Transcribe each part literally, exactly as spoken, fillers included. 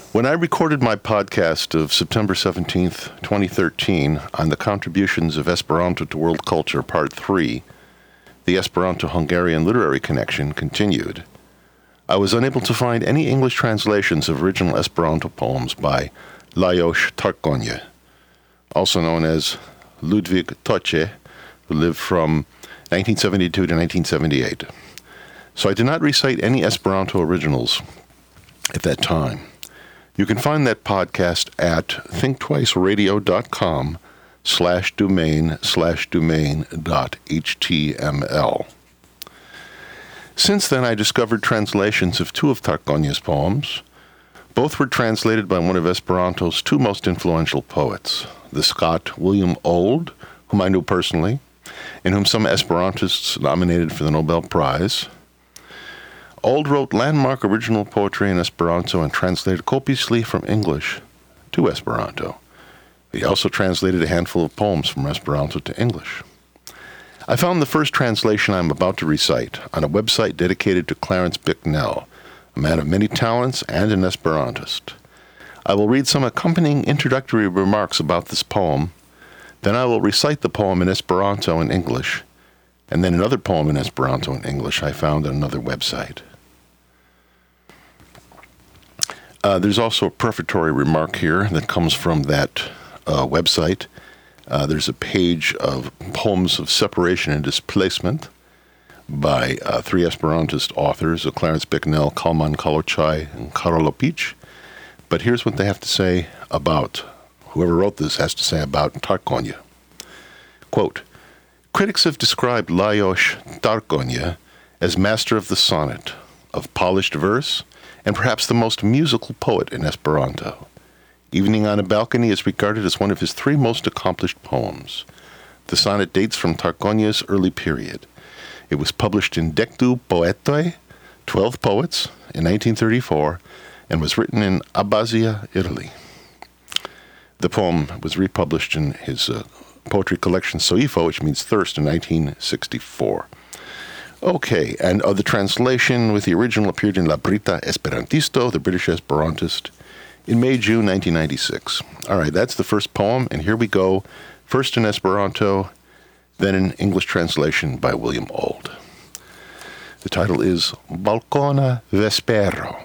When I recorded my podcast of September seventeenth, twenty thirteen, on the contributions of Esperanto to world culture, part three, the Esperanto-Hungarian literary connection continued, I was unable to find any English translations of original Esperanto poems by Lajos Tarkóny, also known as Ludwig Tocse, who lived from nineteen seventy-two to nineteen seventy-eight. So I did not recite any Esperanto originals at that time. You can find that podcast at thinktwiceradio.com slash domain slash domain dot html. Since then, I discovered translations of two of Tarkóny's poems. Both were translated by one of Esperanto's two most influential poets, the Scot William Auld, whom I knew personally, and whom some Esperantists nominated for the Nobel Prize. Auld wrote landmark original poetry in Esperanto and translated copiously from English to Esperanto. He also translated a handful of poems from Esperanto to English. I found the first translation I am about to recite on a website dedicated to Clarence Bicknell, a man of many talents and an Esperantist. I will read some accompanying introductory remarks about this poem, then I will recite the poem in Esperanto and English, and then another poem in Esperanto and English I found on another website. Uh, there's also a prefatory remark here that comes from that uh, website. Uh, there's a page of Poems of Separation and Displacement by uh, three Esperantist authors, uh, Clarence Bicknell, Kalman Kalochai, and Karol Opich. But here's what they have to say about, whoever wrote this has to say about Tarkóny. Quote, critics have described Lajos Tarkóny as master of the sonnet, of polished verse, and perhaps the most musical poet in Esperanto. Evening on a Balcony is regarded as one of his three most accomplished poems. The sonnet dates from Tarkóny's early period. It was published in Dectu Poetoi, Twelve Poets, in nineteen thirty-four, and was written in Abbazia, Italy. The poem was republished in his uh, poetry collection Soifo, which means thirst, in nineteen sixty-four. Okay, and uh, the translation with the original appeared in La Brita Esperantisto, the British Esperantist, in May-June nineteen ninety-six. All right, that's the first poem, and here we go. First in Esperanto, then in English translation by William Auld. The title is Balcona Vespero.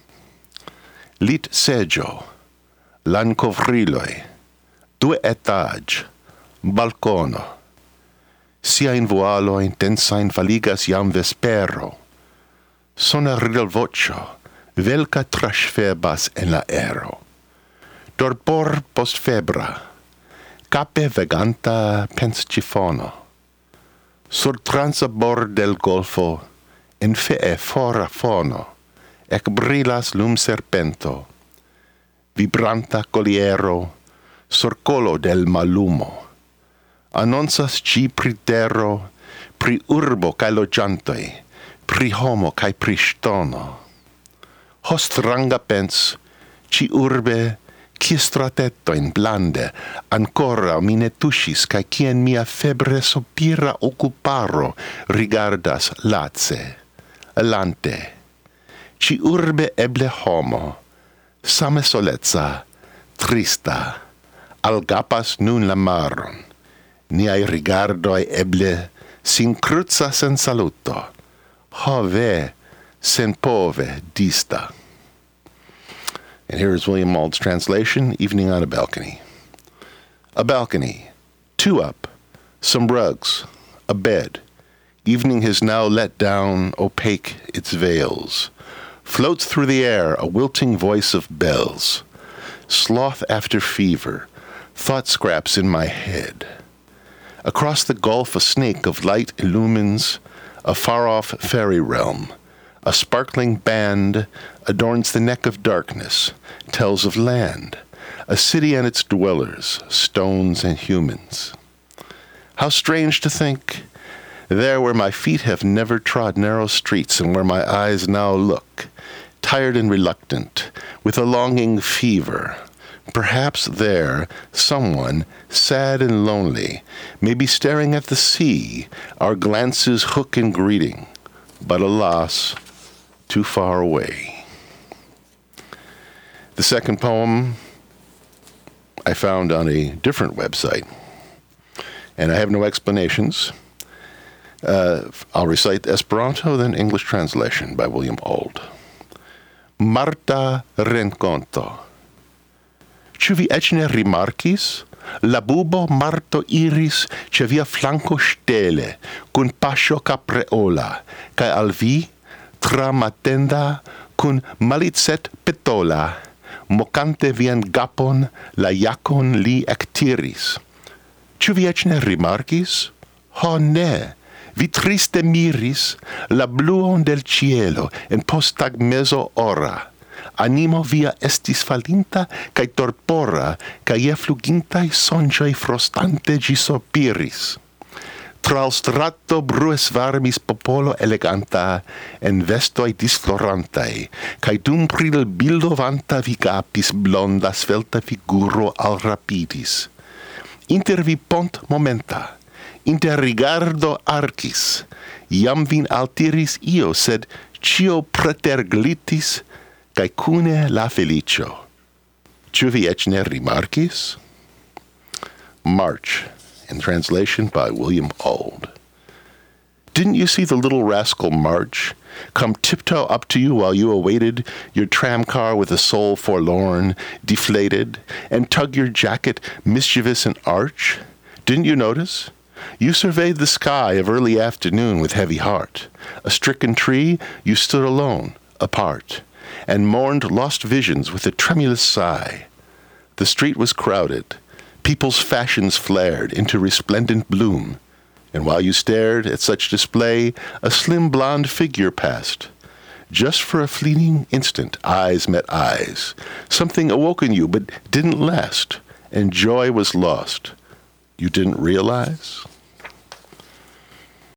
Lit seggio, lankovriloi, due etage, balcono. Sia in vualo intensa in faligas jam vespero. Sona ridel vocio, velca trasfebas en la aero. Dorpor post febra, cape veganta pens cifono. Sur transabor del golfo, in fee fora fono, ec brillas lum serpento. Vibranta coliero, sur colo del malumo. Annonsas ci pri terro, pri urbo cae logiantoi, pri homo cae pri stono. Host ranga pens, ci urbe, qui stratetto in blande, ancora mine tuschis, cae quien mia febre sopira occuparo rigardas lace, alante. Ci urbe eble homo, same solezza, trista, algapas nun la maron, niai rigardoi eble sin cruza sen saluto, ho ve sen pove dista. And here is William Auld's translation, Evening on a Balcony. A balcony, two up, some rugs, a bed. Evening has now let down, opaque its veils. Floats through the air a wilting voice of bells. Sloth after fever, thought scraps in my head. Across the gulf a snake of light illumines a far-off fairy realm. A sparkling band adorns the neck of darkness, tells of land, a city and its dwellers, stones and humans. How strange to think, there where my feet have never trod narrow streets and where my eyes now look, tired and reluctant, with a longing fever, perhaps there someone, sad and lonely, may be staring at the sea, our glances hook in greeting, but alas, too far away. The second poem I found on a different website, and I have no explanations. Uh, I'll recite Esperanto, then English translation by William Auld. Marta renkonto. Ĉu vi eĉ ne rimarkis? La bubo Marto iris ĉe via flanko ŝtele, kun paŝo kapreola, kaj al vi, tra matenda, kun malicet petola, mokante vian gapon, la jakon li ektiris. Ĉu vi eĉ ne rimarkis? Ho ne! Vi triste miris la bluon del cielo en posttagmezo ora. Animo via estis falinta kaj torpora, kaj je flugintaj sonĝoj frostante ĝi sopiris. Tra l strato brues varmis popolo eleganta en vestoj disflorantaj, kaj dum pri l bildo vanta vi gapis blonda svelta figuro alrapidis. Inter vi pont momenta, inter rigardo arcis, iam vin altiris io, sed cio preterglitis, kaj cune la felicio. Ĉu vi eĉ ne rimarkis? March, in translation by William Auld. Didn't you see the little rascal March come tiptoe up to you while you awaited your tramcar with a soul forlorn, deflated, and tug your jacket mischievous and arch? Didn't you notice? You surveyed the sky of early afternoon with heavy heart. A stricken tree, you stood alone, apart, and mourned lost visions with a tremulous sigh. The street was crowded. People's fashions flared into resplendent bloom. And while you stared at such display, a slim blonde figure passed. Just for a fleeting instant, eyes met eyes. Something awoke in you, but didn't last, and joy was lost. You didn't realize?